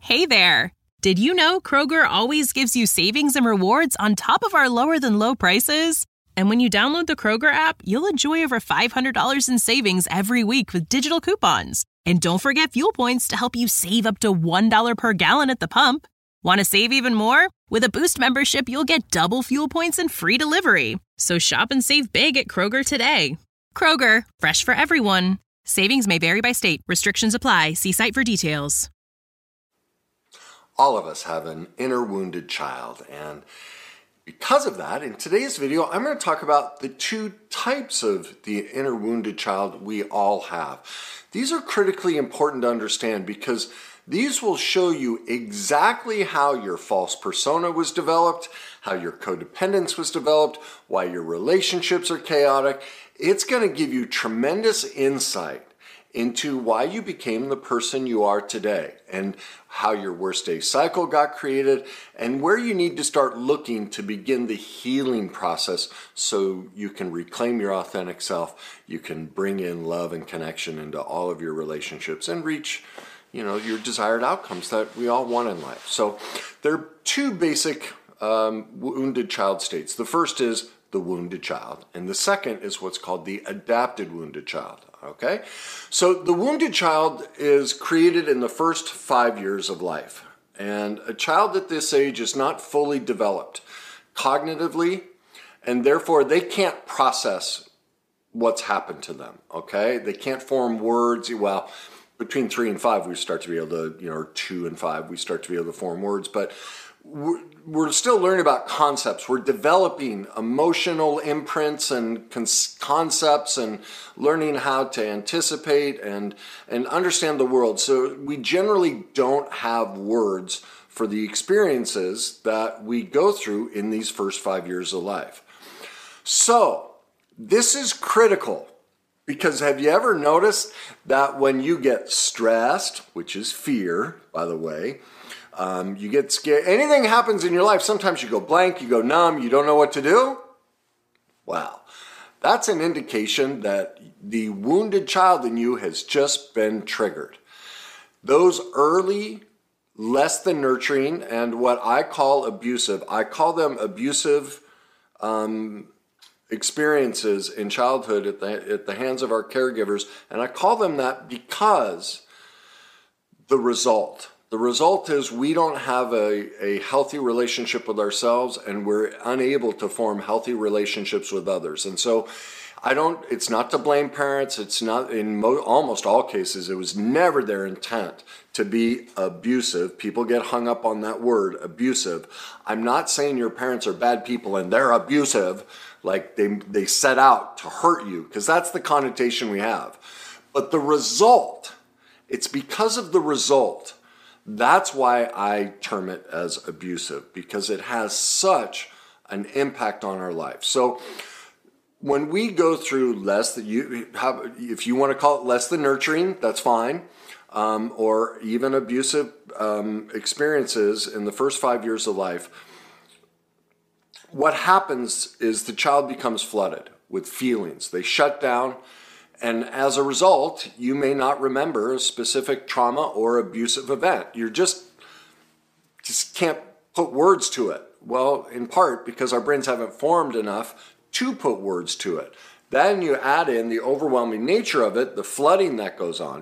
Hey there! Did you know Kroger always gives you savings and rewards on top of our lower-than-low prices? And when you download the Kroger app, you'll enjoy over $500 in savings every week with digital coupons. And don't forget fuel points to help you save up to $1 per gallon at the pump. Want to save even more? With a Boost membership, you'll get double fuel points and free delivery. So shop and save big at Kroger today. Kroger, fresh for everyone. Savings may vary by state. Restrictions apply. See site for details. All of us have an inner wounded child, and because of that, in today's video, I'm going to talk about the two types of the inner wounded child we all have. These are critically important to understand because these will show you exactly how your false persona was developed, how your codependence was developed, why your relationships are chaotic. It's going to give you tremendous insight into why you became the person you are today and how your worst day cycle got created and where you need to start looking to begin the healing process so you can reclaim your authentic self, you can bring in love and connection into all of your relationships and reach, your desired outcomes that we all want in life. So there are two basic wounded child states. The first is the wounded child, and the second is what's called the adapted wounded child. Okay? So the wounded child is created in the first 5 years of life. And a child at this age is not fully developed cognitively, and therefore they can't process what's happened to them. Okay? They can't form words. Well, between 3 and 5, we start to be able to, or 2 and 5, we start to be able to form words. But we're still learning about concepts. We're developing emotional imprints and concepts and learning how to anticipate and understand the world. So we generally don't have words for the experiences that we go through in these first 5 years of life. So this is critical because have you ever noticed that when you get stressed, which is fear, by the way, you get scared. Anything happens in your life, sometimes you go blank, you go numb, you don't know what to do. Well, that's an indication that the wounded child in you has just been triggered. Those early, less than nurturing, and what I call abusive, I call them abusive experiences in childhood at the hands of our caregivers, and I call them that because the result is we don't have a healthy relationship with ourselves and we're unable to form healthy relationships with others. And so it's not to blame parents. It's not, in almost all cases, it was never their intent to be abusive. People get hung up on that word, abusive. I'm not saying your parents are bad people and they're abusive, like they set out to hurt you, because that's the connotation we have. But the result, it's because of the result. That's why I term it as abusive, because it has such an impact on our life. So when we go through if you want to call it less than nurturing, that's fine, or even abusive experiences in the first 5 years of life, what happens is the child becomes flooded with feelings. They shut down. And as a result, you may not remember a specific trauma or abusive event. You just can't put words to it. Well, in part because our brains haven't formed enough to put words to it. Then you add in the overwhelming nature of it, the flooding that goes on.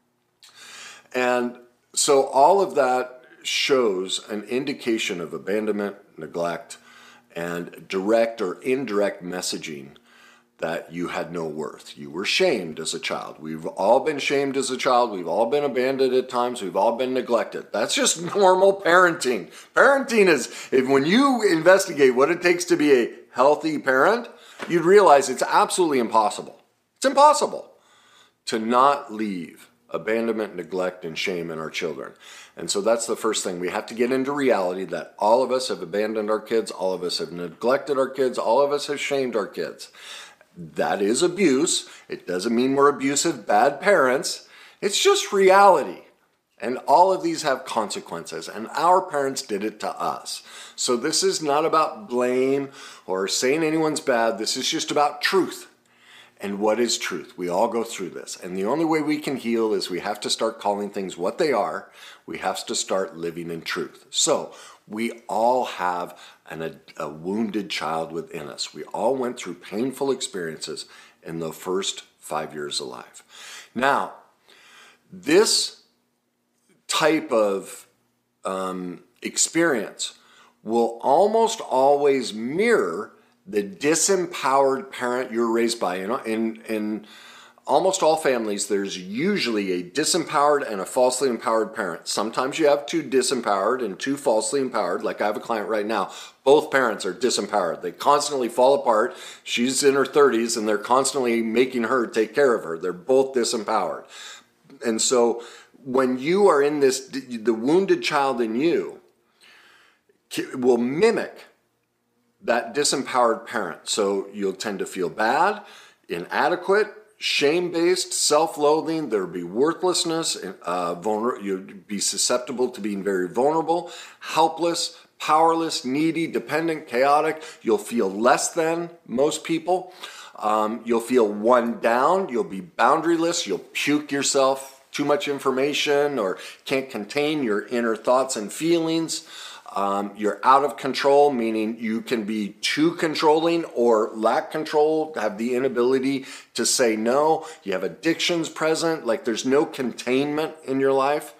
And so all of that shows an indication of abandonment, neglect, and direct or indirect messaging that you had no worth. You were shamed as a child. We've all been shamed as a child. We've all been abandoned at times. We've all been neglected. That's just normal parenting. Parenting is, when you investigate what it takes to be a healthy parent, you'd realize it's absolutely impossible. It's impossible to not leave abandonment, neglect, and shame in our children. And so that's the first thing. We have to get into reality that all of us have abandoned our kids. All of us have neglected our kids. All of us have shamed our kids. That is abuse. It doesn't mean we're abusive, bad parents. It's just reality. And all of these have consequences. And our parents did it to us. So this is not about blame or saying anyone's bad. This is just about truth. and what is truth. We all go through this. And the only way we can heal is we have to start calling things what they are. We have to start living in truth. So we all have a wounded child within us. We all went through painful experiences in the first 5 years of life. Now, this type of experience will almost always mirror the disempowered parent you're raised by. In almost all families, there's usually a disempowered and a falsely empowered parent. Sometimes you have two disempowered and two falsely empowered. Like I have a client right now. Both parents are disempowered. They constantly fall apart. She's in her 30s and they're constantly making her take care of her. They're both disempowered. And so when you are in this, the wounded child in you will mimic that disempowered parent. So you'll tend to feel bad, inadequate, shame-based, self-loathing. There'll be worthlessness, you'd be susceptible to being very vulnerable, helpless, powerless, needy, dependent, chaotic. You'll feel less than most people. You'll feel one down. You'll be boundaryless. You'll puke yourself too much information or can't contain your inner thoughts and feelings. You're out of control, meaning you can be too controlling or lack control, have the inability to say no. You have addictions present, like there's no containment in your life.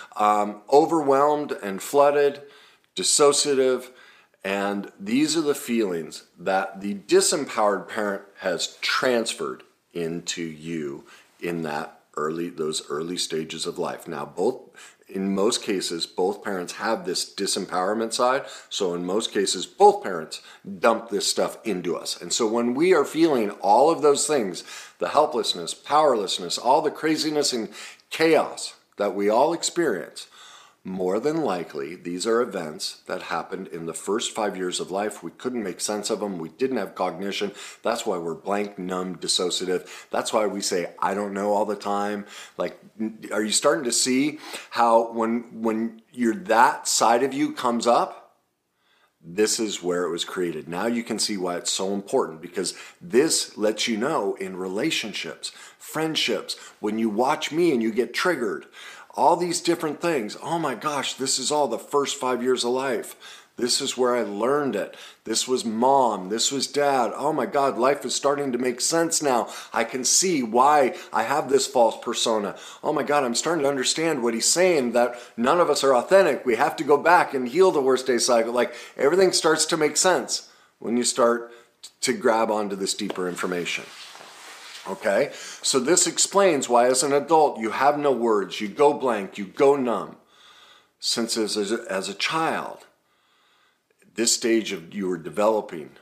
Overwhelmed and flooded, dissociative, and these are the feelings that the disempowered parent has transferred into you in those early stages of life. Now, in most cases, both parents have this disempowerment side. So in most cases, both parents dump this stuff into us. And so when we are feeling all of those things, the helplessness, powerlessness, all the craziness and chaos that we all experience, more than likely, these are events that happened in the first 5 years of life. We couldn't make sense of them. We didn't have cognition. That's why we're blank, numb, dissociative. That's why we say, I don't know all the time. Like, are you starting to see how when that side of you comes up, this is where it was created. Now you can see why it's so important, because this lets you know in relationships, friendships, when you watch me and you get triggered, all these different things. Oh my gosh, this is all the first 5 years of life. This is where I learned it. This was mom. This was dad. Oh my God, life is starting to make sense now. I can see why I have this false persona. Oh my God, I'm starting to understand what he's saying, that none of us are authentic. We have to go back and heal the worst day cycle. Like, everything starts to make sense when you start to grab onto this deeper information. Okay, so this explains why as an adult you have no words, you go blank, you go numb. Since as a child, this stage of you were developing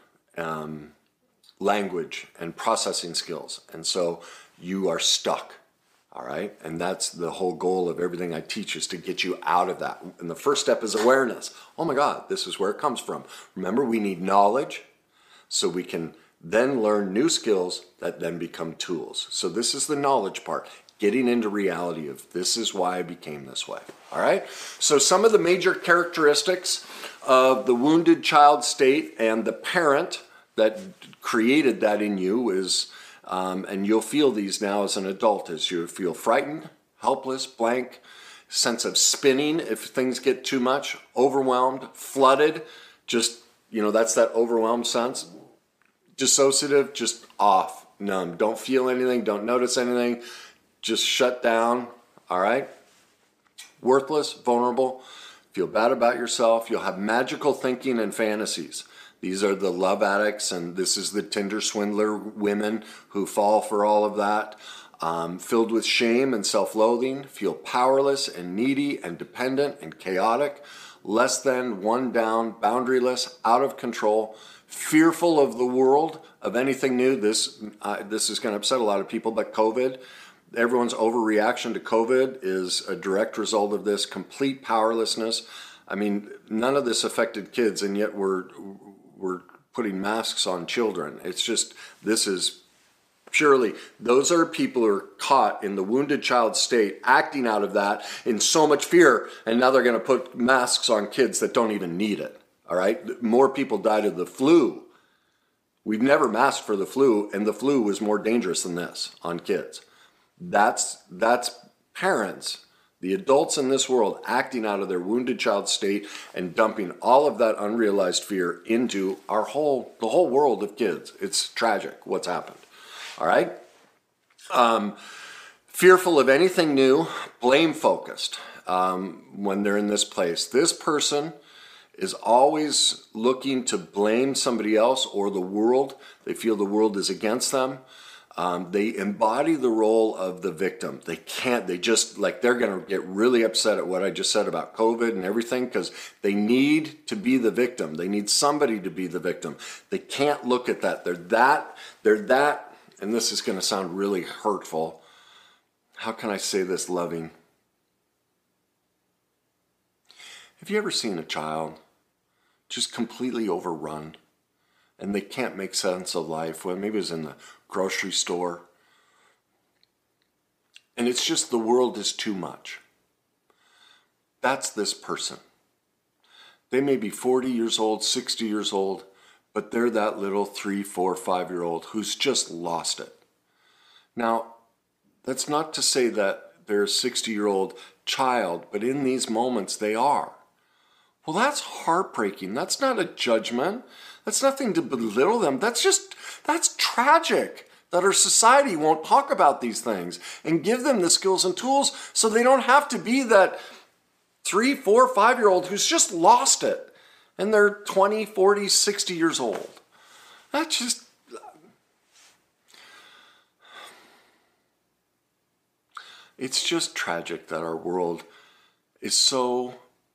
language and processing skills, and so you are stuck. All right, and that's the whole goal of everything I teach, is to get you out of that. And the first step is awareness. Oh my God, this is where it comes from. Remember, we need knowledge so we can then learn new skills that then become tools. So this is the knowledge part, getting into reality of this is why I became this way. All right. So some of the major characteristics of the wounded child state and the parent that created that in you is, and you'll feel these now as an adult, is you feel frightened, helpless, blank, sense of spinning if things get too much, overwhelmed, flooded, just, that's that overwhelmed sense. Dissociative, just off, numb. Don't feel anything, don't notice anything, just shut down, all right? Worthless, vulnerable, feel bad about yourself. You'll have magical thinking and fantasies. These are the love addicts, and this is the Tinder swindler women who fall for all of that. Filled with shame and self-loathing, feel powerless and needy and dependent and chaotic, less than, one down, boundaryless, out of control, fearful of the world, of anything new. This is going to upset a lot of people, but COVID, everyone's overreaction to COVID is a direct result of this. Complete powerlessness. I mean, none of this affected kids, and yet we're putting masks on children. It's just, this is purely, those are people who are caught in the wounded child state, acting out of that in so much fear, and now they're going to put masks on kids that don't even need it. All right, more people died of the flu We've never masked for the flu, and the flu was more dangerous than this on kids. That's parents, the adults in this world, acting out of their wounded child state and dumping all of that unrealized fear into the whole world of kids. It's tragic what's happened. All right? Fearful of anything new, blame focused when they're in this place. This person is always looking to blame somebody else or the world. They feel the world is against them. They embody the role of the victim. They're going to get really upset at what I just said about COVID and everything because they need to be the victim. They need somebody to be the victim. They can't look at that. They're that, and this is going to sound really hurtful. How can I say this loving? Have you ever seen a child just completely overrun and they can't make sense of life? Well, maybe it was in the grocery store. And it's just the world is too much. That's this person. They may be 40 years old, 60 years old, but they're that little 3, 4, 5-year-old who's just lost it. Now, that's not to say that they're a 60-year-old child, but in these moments they are. Well, that's heartbreaking. That's not a judgment. That's nothing to belittle them. That's tragic that our society won't talk about these things and give them the skills and tools so they don't have to be that 3, 4, 5-year-old who's just lost it and they're 20, 40, 60 years old. It's just tragic that our world is so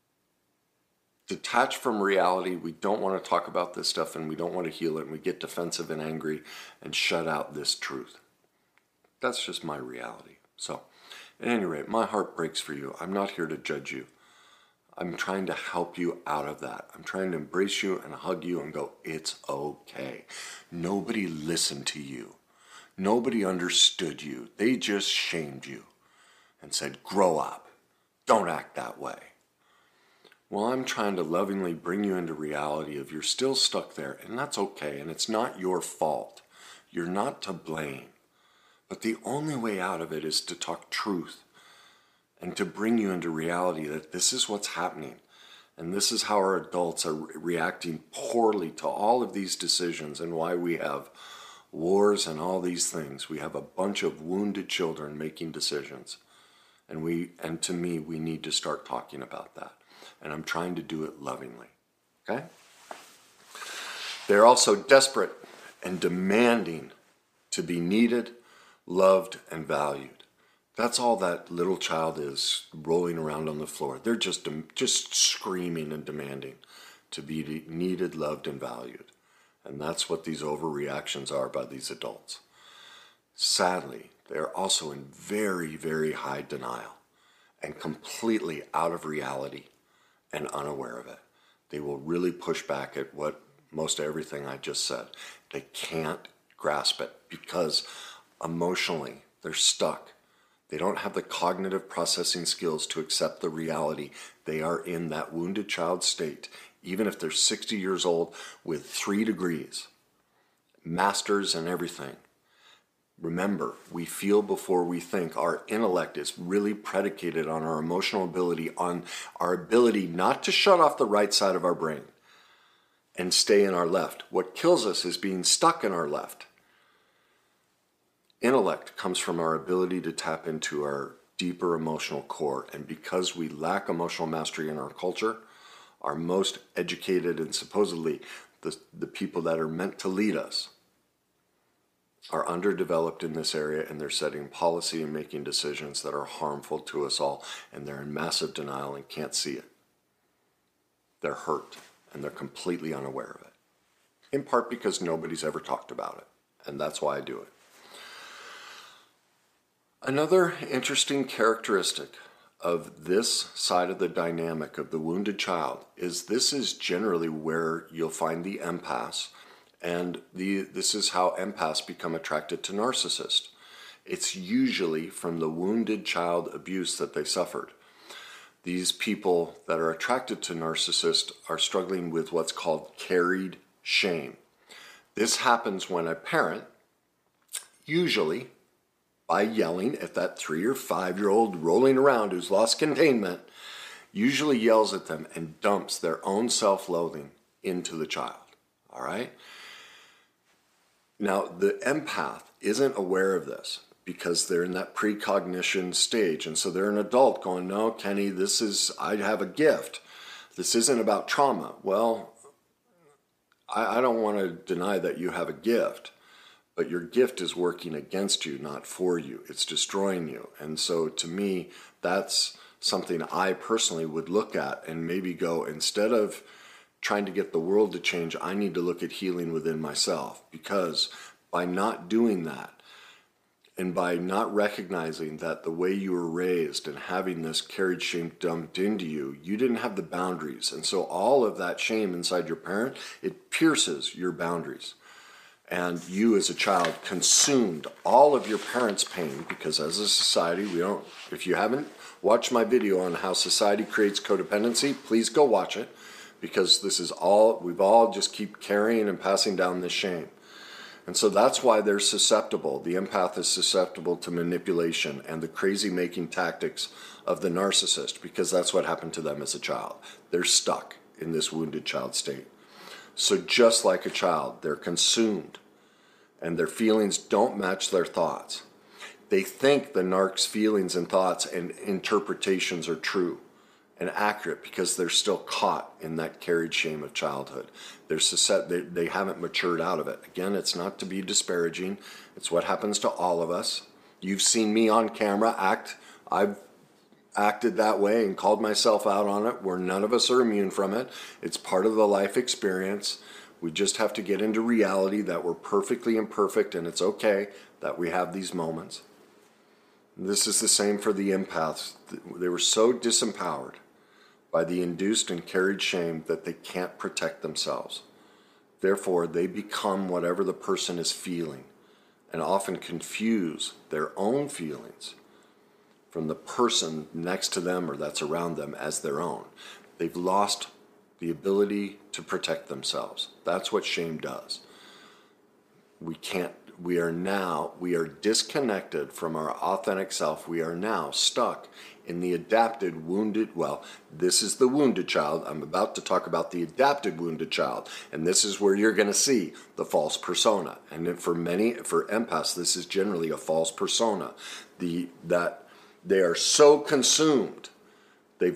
detached from reality. We don't want to talk about this stuff and we don't want to heal it, and we get defensive and angry and shut out this truth. That's just my reality. So, at any rate, my heart breaks for you. I'm not here to judge you. I'm trying to help you out of that. I'm trying to embrace you and hug you and go, it's okay. Nobody listened to you. Nobody understood you. They just shamed you and said, grow up. Don't act that way. Well, I'm trying to lovingly bring you into reality of you're still stuck there, and that's okay, and it's not your fault. You're not to blame. But the only way out of it is to talk truth and to bring you into reality that this is what's happening, and this is how our adults are reacting poorly to all of these decisions and why we have wars and all these things. We have a bunch of wounded children making decisions, and to me, we need to start talking about that. And I'm trying to do it lovingly, okay? They're also desperate and demanding to be needed, loved, and valued. That's all that little child is rolling around on the floor. They're just screaming and demanding to be needed, loved, and valued. And that's what these overreactions are by these adults. Sadly, they're also in very, very high denial and completely out of reality and unaware of it. They will really push back at what most everything I just said. They can't grasp it because emotionally they're stuck. They don't have the cognitive processing skills to accept the reality. They are in that wounded child state, even if they're 60 years old with 3 degrees, masters and everything. Remember, we feel before we think. Our intellect is really predicated on our emotional ability, on our ability not to shut off the right side of our brain and stay in our left. What kills us is being stuck in our left. Intellect comes from our ability to tap into our deeper emotional core, and because we lack emotional mastery in our culture, our most educated and supposedly the people that are meant to lead us are underdeveloped in this area, and they're setting policy and making decisions that are harmful to us all, and they're in massive denial and can't see it. They're hurt, and they're completely unaware of it, in part because nobody's ever talked about it, and that's why I do it. Another interesting characteristic of this side of the dynamic of the wounded child is this is generally where you'll find the empaths. And this is how empaths become attracted to narcissists. It's usually from the wounded child abuse that they suffered. These people that are attracted to narcissists are struggling with what's called carried shame. This happens when a parent, usually by yelling at that 3 or 5-year-old rolling around who's lost containment, usually yells at them and dumps their own self-loathing into the child. All right? Now, the empath isn't aware of this because they're in that precognition stage. And so they're an adult going, no, Kenny, I have a gift. This isn't about trauma. Well, I don't want to deny that you have a gift, but your gift is working against you, not for you. It's destroying you. And so to me, that's something I personally would look at and maybe go, instead of trying to get the world to change, I need to look at healing within myself. Because by not doing that, and by not recognizing that the way you were raised and having this carried shame dumped into you, you didn't have the boundaries. And so all of that shame inside your parent, it pierces your boundaries. And you as a child consumed all of your parents' pain, because as a society, if you haven't watched my video on how society creates codependency, please go watch it, because we've all just keep carrying and passing down this shame. And so that's why they're susceptible. The empath is susceptible to manipulation and the crazy-making tactics of the narcissist, because that's what happened to them as a child. They're stuck in this wounded child state. So just like a child, they're consumed, and their feelings don't match their thoughts. They think the narc's feelings and thoughts and interpretations are true and accurate because they're still caught in that carried shame of childhood. They haven't matured out of it. Again, it's not to be disparaging. It's what happens to all of us. You've seen me on camera act. I've acted that way and called myself out on it, where none of us are immune from it. It's part of the life experience. We just have to get into reality that we're perfectly imperfect, and it's okay that we have these moments. And this is the same for the empaths. They were so disempowered by the induced and carried shame that they can't protect themselves. Therefore, they become whatever the person is feeling, and often confuse their own feelings from the person next to them or that's around them as their own. They've lost the ability to protect themselves. That's what shame does. We are disconnected from our authentic self. We are now stuck in the adapted wounded, this is the wounded child. I'm about to talk about the adapted wounded child. And this is where you're going to see the false persona. And for empaths, this is generally a false persona. That they are so consumed, they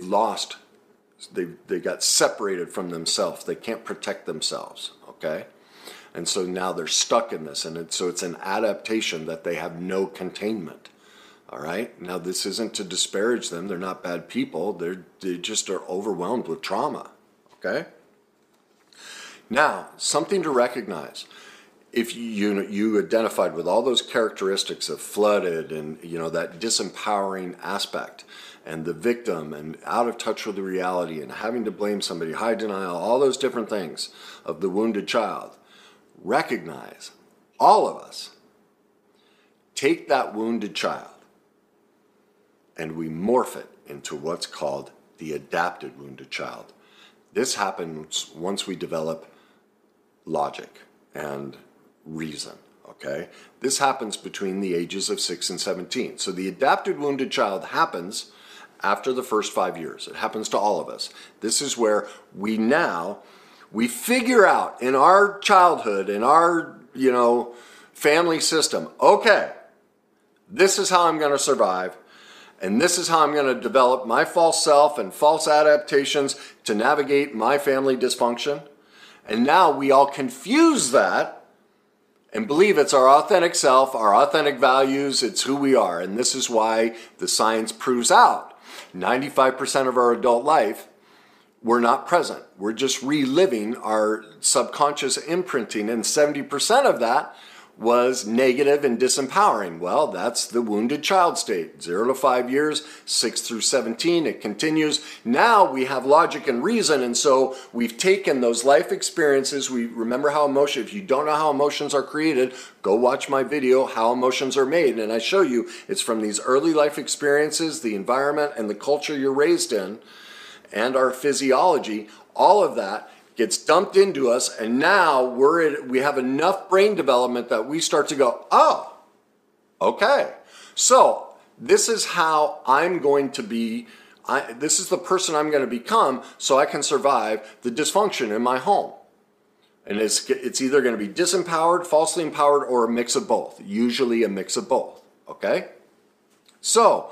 got separated from themselves. They can't protect themselves, okay? And so now they're stuck in this, and so it's an adaptation that they have no containment. All right? Now, this isn't to disparage them. They're not bad people. They just are overwhelmed with trauma. Okay? Now, something to recognize. If you identified with all those characteristics of flooded and that disempowering aspect, and the victim, and out of touch with the reality, and having to blame somebody, high denial, all those different things of the wounded child, recognize, all of us, take that wounded child and we morph it into what's called the adapted wounded child. This happens once we develop logic and reason, okay? This happens between the ages of 6 and 17. So the adapted wounded child happens after the first 5 years. It happens to all of us. This is where we figure out in our childhood, in our, family system, okay, this is how I'm going to survive, and this is how I'm going to develop my false self and false adaptations to navigate my family dysfunction. And now we all confuse that and believe it's our authentic self, our authentic values, it's who we are. And this is why the science proves out 95% of our adult life, we're not present. We're just reliving our subconscious imprinting, and 70% of that was negative and disempowering. Well, that's the wounded child state. 0 to 5 years, 6 through 17, it continues. Now we have logic and reason, and so we've taken those life experiences. We remember how if you don't know how emotions are created, go watch my video, How Emotions Are Made, and I show you it's from these early life experiences, the environment and the culture you're raised in, and our physiology. All of that gets dumped into us, and now we have enough brain development that we start to go, oh, okay. So this is how I'm going to be, this is the person I'm going to become so I can survive the dysfunction in my home. And it's either going to be disempowered, falsely empowered, or a mix of both. Usually a mix of both, okay? So,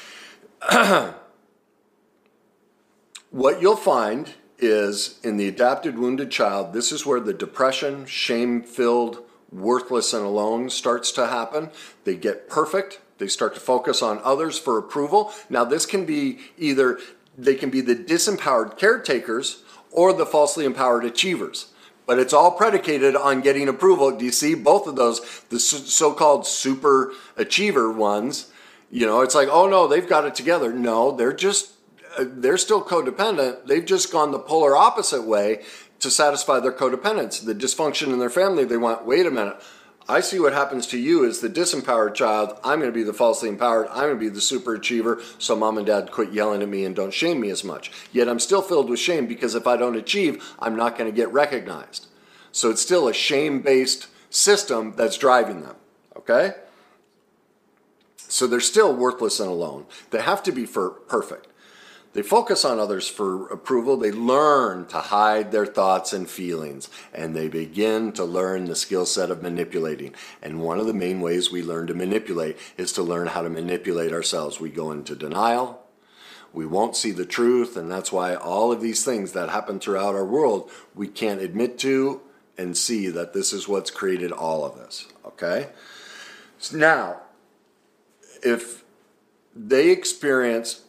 what you'll find is in the adapted wounded child, this is where the depression, shame-filled, worthless and alone starts to happen. They get perfect. They start to focus on others for approval. Now, this can be they can be the disempowered caretakers or the falsely empowered achievers. But it's all predicated on getting approval. Do you see both of those? The so-called super achiever ones, it's like, oh no, they've got it together. No, they're still codependent. They've just gone the polar opposite way to satisfy their codependence. The dysfunction in their family, they want, wait a minute, I see what happens to you as the disempowered child. I'm going to be the falsely empowered. I'm going to be the super achiever, so mom and dad quit yelling at me and don't shame me as much. Yet I'm still filled with shame because if I don't achieve, I'm not going to get recognized. So it's still a shame-based system that's driving them, okay? So they're still worthless and alone. They have to be perfect. They focus on others for approval. They learn to hide their thoughts and feelings, and they begin to learn the skill set of manipulating. And one of the main ways we learn to manipulate is to learn how to manipulate ourselves. We go into denial. We won't see the truth, and that's why all of these things that happen throughout our world, we can't admit to and see that this is what's created all of this, okay? So now, if they experience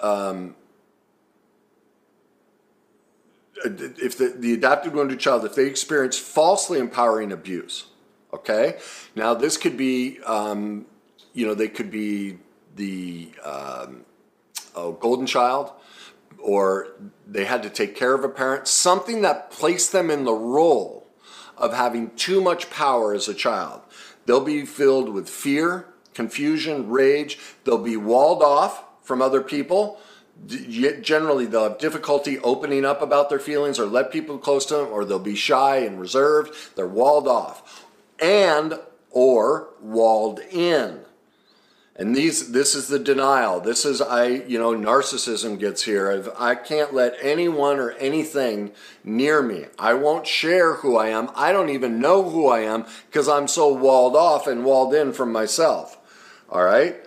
if the adapted wounded child, if they experience falsely empowering abuse, okay? Now this could be, they could be the golden child, or they had to take care of a parent, something that placed them in the role of having too much power as a child. They'll be filled with fear, confusion, rage. They'll be walled off from other people. Generally, they'll have difficulty opening up about their feelings or let people close to them, or they'll be shy and reserved. They're walled off or walled in. And this is the denial. This is, narcissism gets here. I can't let anyone or anything near me. I won't share who I am. I don't even know who I am because I'm so walled off and walled in from myself. All right?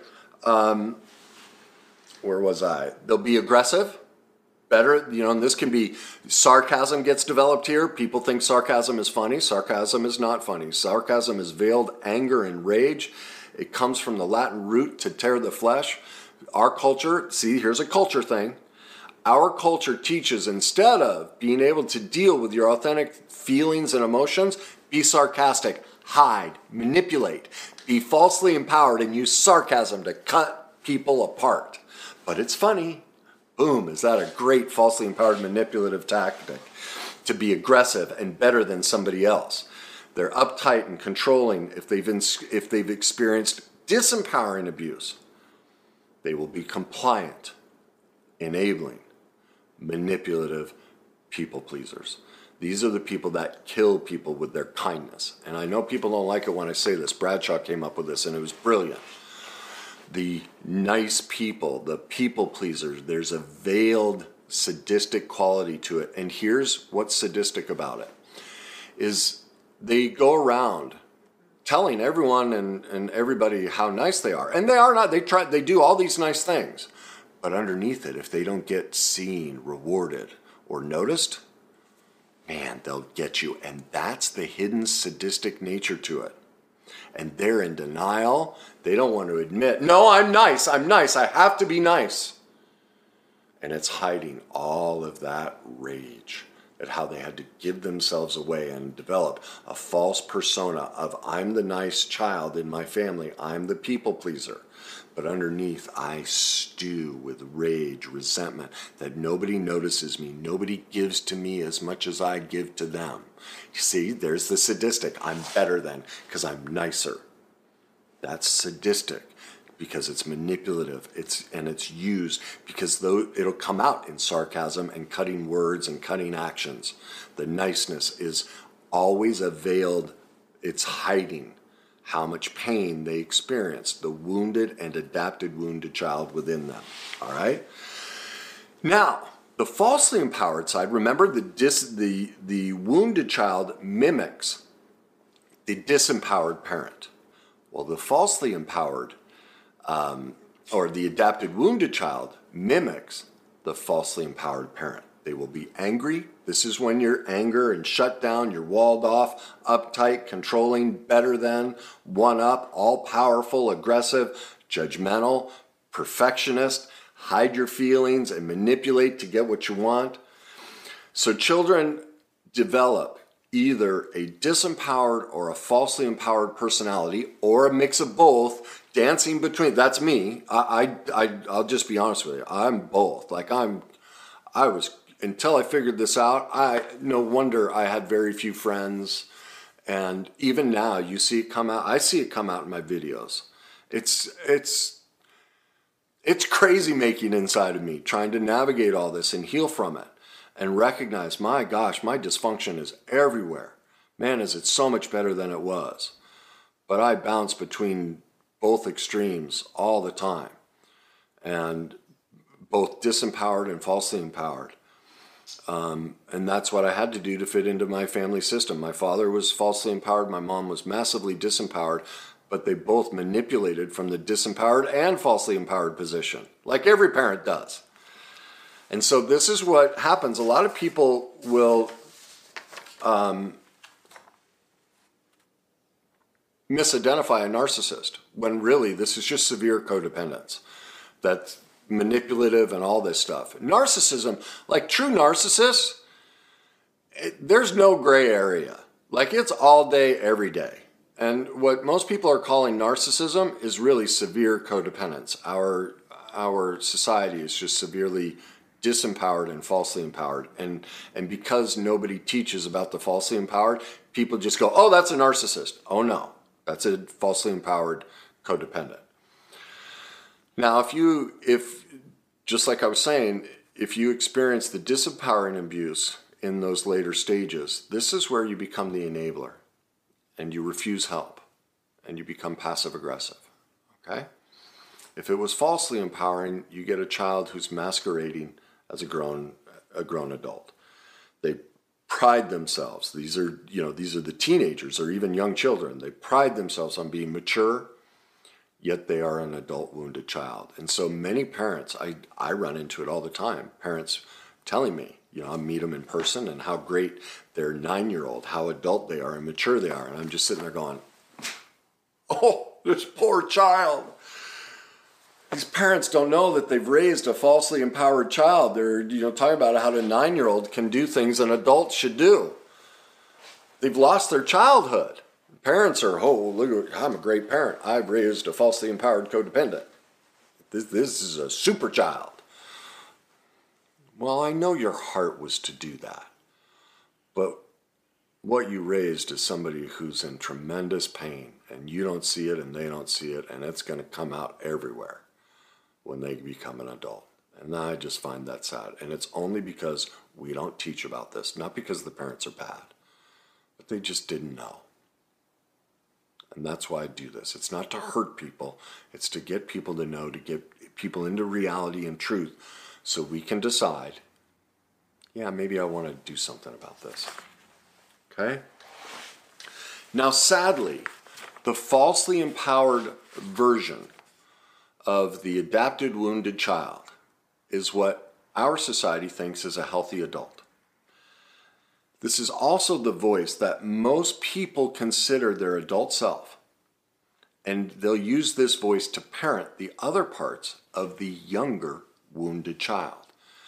Where was I? They'll be aggressive. Better, and this can be, sarcasm gets developed here. People think sarcasm is funny. Sarcasm is not funny. Sarcasm is veiled anger and rage. It comes from the Latin root to tear the flesh. Our culture, see, here's a culture thing. Our culture teaches, instead of being able to deal with your authentic feelings and emotions, be sarcastic, hide, manipulate, be falsely empowered, and use sarcasm to cut people apart. But it's funny. Boom, is that a great falsely empowered manipulative tactic? To be aggressive and better than somebody else. They're uptight and controlling. If they've experienced disempowering abuse, they will be compliant, enabling, manipulative people pleasers. These are the people that kill people with their kindness. And I know people don't like it when I say this. Bradshaw came up with this, and it was brilliant. The nice people, the people pleasers, there's a veiled sadistic quality to it. And here's what's sadistic about it, is they go around telling everyone and everybody how nice they are. And they are not. They do all these nice things. But underneath it, if they don't get seen, rewarded, or noticed, man, they'll get you. And that's the hidden sadistic nature to it. And they're in denial. They don't want to admit, no, I'm nice, I have to be nice. And it's hiding all of that rage at how they had to give themselves away and develop a false persona of, I'm the nice child in my family, I'm the people pleaser. But underneath, I stew with rage, resentment, that nobody notices me, nobody gives to me as much as I give to them. You see, there's the sadistic, I'm better than, because I'm nicer. That's sadistic. because it's manipulative. It's used because it'll come out in sarcasm and cutting words and cutting actions. The niceness is always a veiled, it's hiding how much pain they experience, the wounded and adapted wounded child within them. All right? Now, the falsely empowered side, remember the wounded child mimics the disempowered parent. Well, the falsely empowered or the adapted wounded child mimics the falsely empowered parent. They will be angry. This is when you're anger and shut down, you're walled off, uptight, controlling, better than, one up, all powerful, aggressive, judgmental, perfectionist, hide your feelings and manipulate to get what you want. So children develop either a disempowered or a falsely empowered personality, or a mix of both, dancing between. That's me. I'll just be honest with you. I'm both. I was, until I figured this out, no wonder I had very few friends. And even now, you see it come out. I see it come out in my videos. It's crazy making inside of me, trying to navigate all this and heal from it and recognize, my gosh, my dysfunction is everywhere. Man, is it so much better than it was. But I bounce between both extremes all the time, and both disempowered and falsely empowered. And that's what I had to do to fit into my family system. My father was falsely empowered. My mom was massively disempowered, but they both manipulated from the disempowered and falsely empowered position, like every parent does. And so this is what happens. A lot of people will misidentify a narcissist when really this is just severe codependence. That's manipulative and all this stuff. Narcissism, like true narcissists, there's no gray area. Like it's all day, every day. And what most people are calling narcissism is really severe codependence. Our society is just severely disempowered and falsely empowered. And because nobody teaches about the falsely empowered, people just go, oh, that's a narcissist. Oh no, that's a falsely empowered codependent. Now, if just like I was saying, if you experience the disempowering abuse in those later stages, this is where you become the enabler and you refuse help and you become passive aggressive, okay? If it was falsely empowering, you get a child who's masquerading as a grown adult. They pride themselves. These are the teenagers or even young children. They pride themselves on being mature, yet they are an adult wounded child. And so many parents, I run into it all the time, parents telling me, I meet them in person and how great their 9-year-old, how adult they are and mature they are. And I'm just sitting there going, oh, this poor child. These parents don't know that they've raised a falsely empowered child. They're, talking about how a 9-year-old can do things an adult should do. They've lost their childhood. Parents are, oh, look, I'm a great parent. I've raised a falsely empowered codependent. This is a super child. Well, I know your heart was to do that. But what you raised is somebody who's in tremendous pain, and you don't see it and they don't see it, and it's going to come out everywhere when they become an adult. And I just find that sad. And it's only because we don't teach about this, not because the parents are bad, but they just didn't know. And that's why I do this. It's not to hurt people. It's to get people to know, to get people into reality and truth so we can decide, yeah, maybe I want to do something about this. Okay? Now, sadly, the falsely empowered version of the adapted wounded child is what our society thinks is a healthy adult. This is also the voice that most people consider their adult self, and they'll use this voice to parent the other parts of the younger wounded child.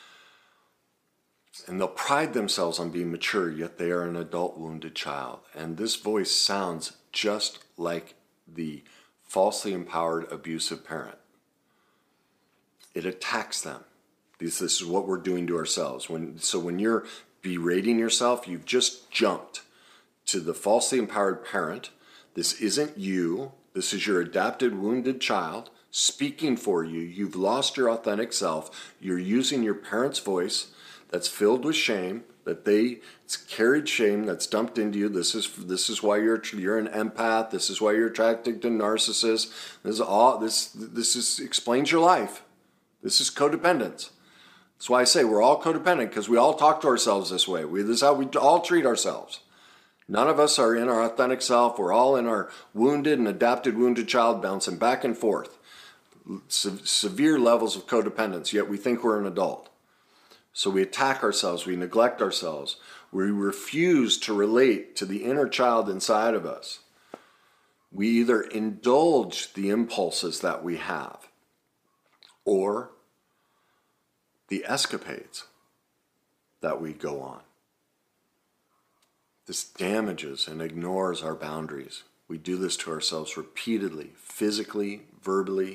And they'll pride themselves on being mature, yet they are an adult wounded child. And this voice sounds just like the falsely empowered abusive parent. It attacks them. This is what we're doing to ourselves. When you're berating yourself, you've just jumped to the falsely empowered parent. This isn't you. This is your adapted wounded child. speaking for you. You've lost your authentic self. You're using your parents' voice that's filled with shame, it's carried shame that's dumped into you. This is why you're an empath. This is why you're attracted to narcissists. This explains your life. This is codependence. That's why I say we're all codependent, because we all talk to ourselves this way. This is how we all treat ourselves. None of us are in our authentic self. We're all in our wounded and adapted wounded child, bouncing back and forth. Severe levels of codependence, yet we think we're an adult. So we attack ourselves, we neglect ourselves, we refuse to relate to the inner child inside of us. We either indulge the impulses that we have or the escapades that we go on. This damages and ignores our boundaries. We do this to ourselves repeatedly, physically, verbally,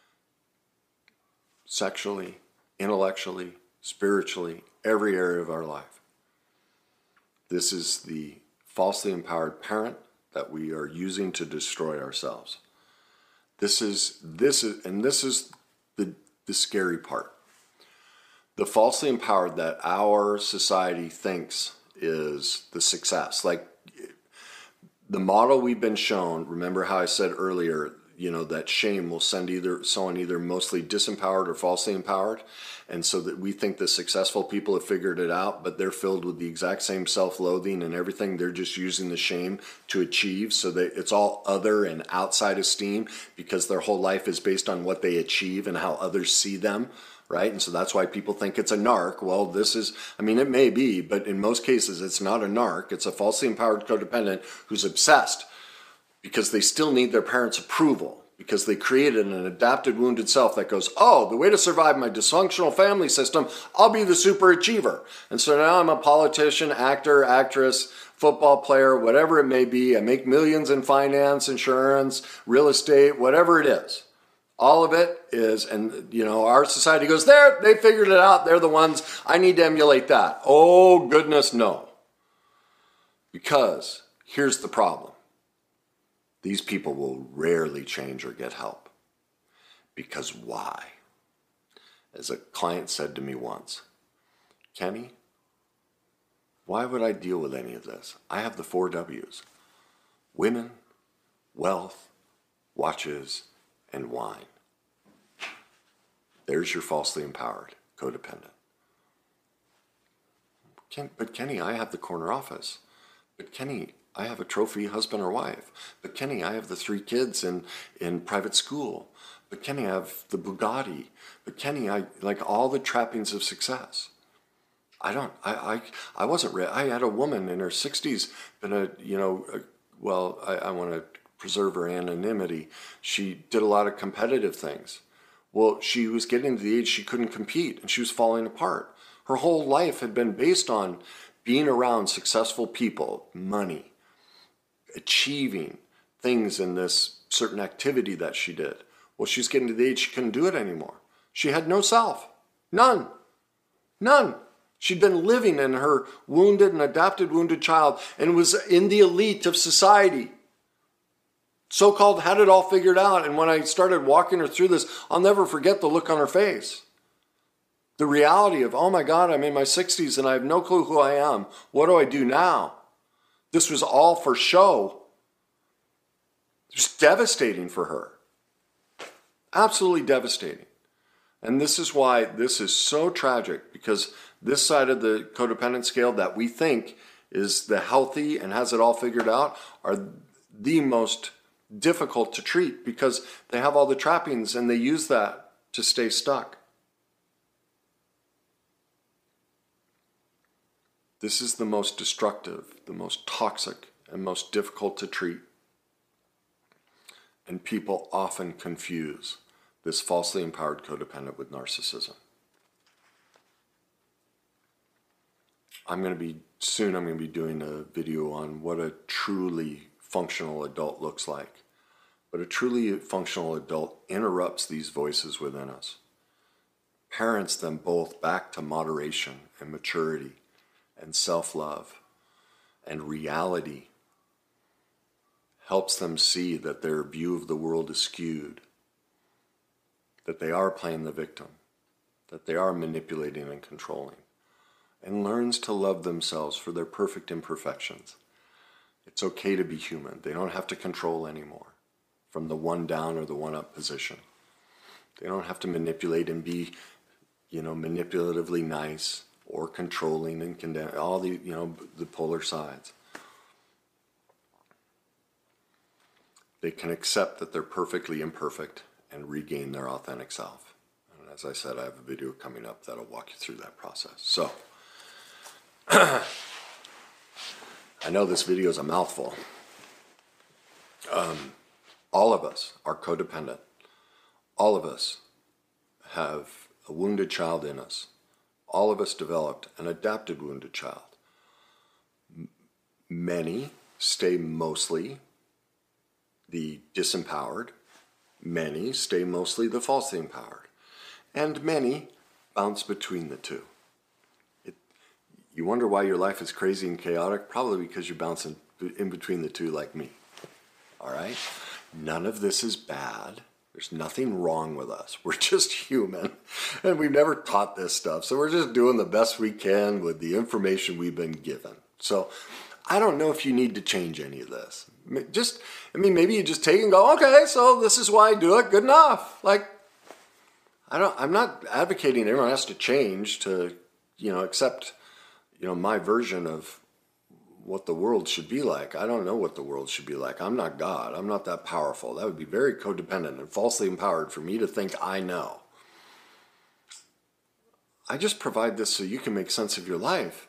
sexually, intellectually, spiritually, every area of our life. This is the falsely empowered parent that we are using to destroy ourselves. This is the scary part. The falsely empowered that our society thinks is the success. Like the model we've been shown, remember how I said earlier, that shame will send someone either mostly disempowered or falsely empowered. And so that we think the successful people have figured it out, but they're filled with the exact same self-loathing and everything. They're just using the shame to achieve, so that it's all other and outside esteem, because their whole life is based on what they achieve and how others see them, right? And so that's why people think it's a narc. Well, it may be, but in most cases it's not a narc. It's a falsely empowered codependent who's obsessed because they still need their parents' approval, because they created an adapted wounded self that goes, the way to survive my dysfunctional family system, I'll be the super achiever. And so now I'm a politician, actor, actress, football player, whatever it may be. I make millions in finance, insurance, real estate, whatever it is. All of it is, and our society goes, there, they figured it out. They're the ones, I need to emulate that. Oh, goodness, no. Because here's the problem. These people will rarely change or get help. Because why? As a client said to me once, Kenny, why would I deal with any of this? I have the 4 W's. Women, wealth, watches, and wine. There's your falsely empowered codependent. But Kenny, I have the corner office. But Kenny, I have a trophy husband or wife. But Kenny, I have the 3 kids in private school. But Kenny, I have the Bugatti. But Kenny, I like all the trappings of success. I wasn't ready. I had a woman in her 60s, I want to preserve her anonymity. She did a lot of competitive things. Well, she was getting to the age she couldn't compete, and she was falling apart. Her whole life had been based on being around successful people, money, achieving things in this certain activity that she did. Well, she's getting to the age she couldn't do it anymore. She had no self. None. She'd been living in her wounded and adapted wounded child and was in the elite of society. So-called had it all figured out. And when I started walking her through this, I'll never forget the look on her face. The reality of, oh my God, I'm in my 60s and I have no clue who I am. What do I do now? This was all for show. It was devastating for her. Absolutely devastating. And this is why this is so tragic, because this side of the codependent scale that we think is the healthy and has it all figured out are the most difficult to treat, because they have all the trappings and they use that to stay stuck. This is the most destructive, the most toxic, and most difficult to treat. And people often confuse this falsely empowered codependent with narcissism. I'm going to be doing a video on what a truly functional adult looks like. But a truly functional adult interrupts these voices within us, parents them both back to moderation and maturity and self-love and reality, helps them see that their view of the world is skewed, that they are playing the victim, that they are manipulating and controlling, and learns to love themselves for their perfect imperfections. It's okay to be human. They don't have to control anymore from the one down or the one up position. They don't have to manipulate and be, manipulatively nice or controlling and condemn, all the, the polar sides. They can accept that they're perfectly imperfect and regain their authentic self. And as I said, I have a video coming up that'll walk you through that process. So, I know this video is a mouthful. All of us are codependent. All of us have a wounded child in us. All of us developed an adapted wounded child. Many stay mostly the disempowered. Many stay mostly the falsely empowered. And many bounce between the two. You wonder why your life is crazy and chaotic? Probably because you're bouncing in between the two like me. All right? None of this is bad. There's nothing wrong with us. We're just human. And we've never taught this stuff. So we're just doing the best we can with the information we've been given. So I don't know if you need to change any of this. Maybe you just take and go, okay, so this is why I do it. Good enough. I'm not advocating everyone has to change to, accept, my version of what the world should be like. I don't know what the world should be like. I'm not God. I'm not that powerful. That would be very codependent and falsely empowered for me to think I know. I just provide this so you can make sense of your life,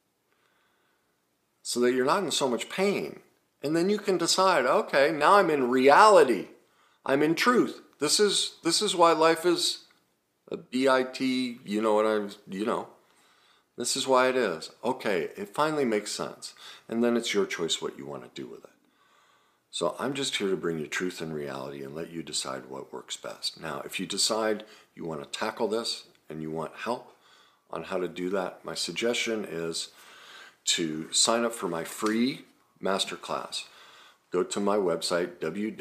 so that you're not in so much pain. And then you can decide, okay, now I'm in reality. I'm in truth. This is why life is a B-I-T, This is why it is. Okay, it finally makes sense. And then it's your choice what you want to do with it. So I'm just here to bring you truth and reality and let you decide what works best. Now, if you decide you want to tackle this and you want help on how to do that, my suggestion is to sign up for my free masterclass. Go to my website,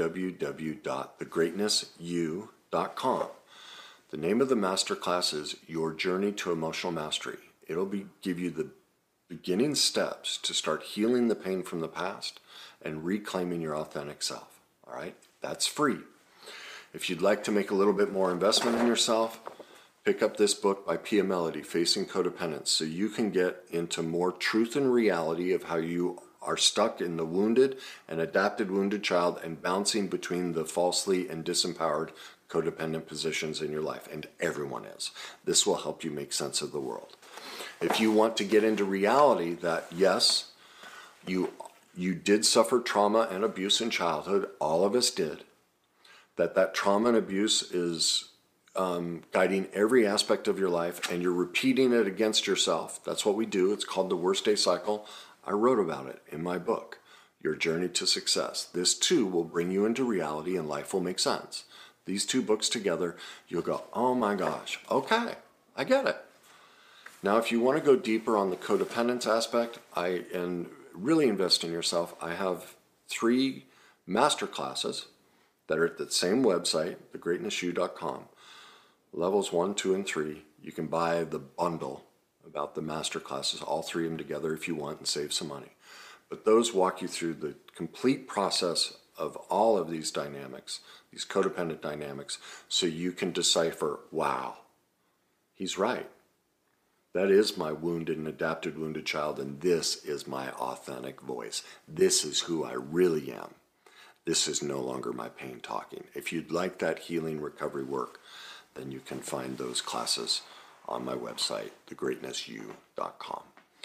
www.thegreatnessyou.com. The name of the masterclass is Your Journey to Emotional Mastery. It'll give you the beginning steps to start healing the pain from the past and reclaiming your authentic self. All right? That's free. If you'd like to make a little bit more investment in yourself, pick up this book by Pia Mellody, Facing Codependence, so you can get into more truth and reality of how you are stuck in the wounded and adapted wounded child and bouncing between the falsely and disempowered codependent positions in your life. And everyone is. This will help you make sense of the world. If you want to get into reality that, yes, you did suffer trauma and abuse in childhood, all of us did, that trauma and abuse is guiding every aspect of your life, and you're repeating it against yourself. That's what we do. It's called the worst day cycle. I wrote about it in my book, Your Journey to Success. This too will bring you into reality and life will make sense. These two books together, you'll go, oh my gosh, okay, I get it. Now, if you want to go deeper on the codependence aspect and really invest in yourself, I have 3 master classes that are at the same website, thegreatnessyou.com. Levels 1, 2, and 3. You can buy the bundle about the master classes, all 3 of them together if you want, and save some money. But those walk you through the complete process of all of these dynamics, these codependent dynamics, so you can decipher, wow, he's right. That is my wounded and adapted wounded child, and this is my authentic voice. This is who I really am. This is no longer my pain talking. If you'd like that healing recovery work, then you can find those classes on my website, thegreatnessyou.com.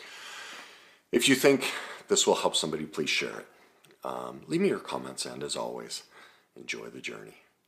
If you think this will help somebody, please share it. Leave me your comments, and as always, enjoy the journey.